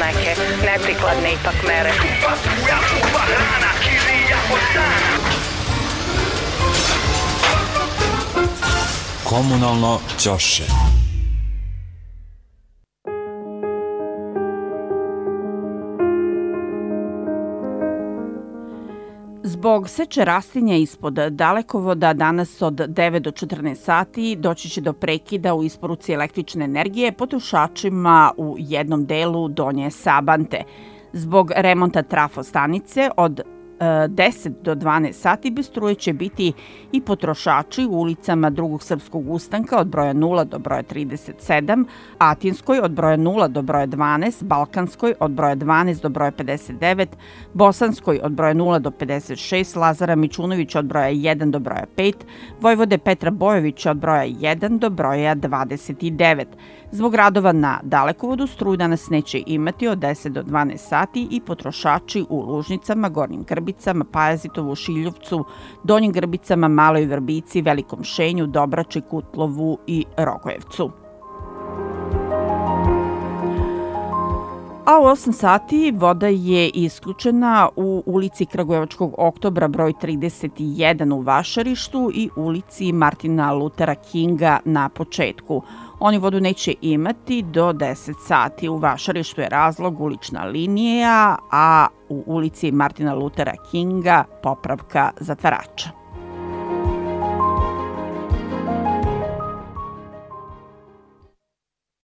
neke neprikladne ipak mere. Skupa struja, skupa hrana, kirija od dana. Komunalno ćoše. Zbog seče rastinja ispod dalekovoda danas od 9 do 14 sati doći će do prekida u isporuci električne energije potrošačima u jednom delu Donje Sabante. Zbog remonta trafostanice od 10 do 12 sati bez struje će biti i potrošači u ulicama Drugog Srpskog ustanka od broja 0 do broja 37, Atinskoj od broja 0 do broja 12, Balkanskoj od broja 12 do broja 59, Bosanskoj od broja 0 do 56, Lazara Mičunovića od broja 1 do broja 5, Vojvode Petra Bojovića od broja 1 do broja 29. Zbog radova na dalekovodu struju danas neće imati od 10 do 12 sati i potrošači u Lužnicama, Gornjim Grbicama, Pajazitovu, Šiljovcu, Donjim Grbicama, Maloj Vrbici, Velikom Šenju, Dobrači, Kutlovu i Rogojevcu. A u 8 sati voda je isključena u ulici Kragujevačkog oktobra broj 31 u Vašarištu i ulici Martina Lutera Kinga na početku. Oni vodu neće imati do 10 sati. U Vašarištu je razlog ulična linija, a u ulici Martina Lutera Kinga popravka zatvarača.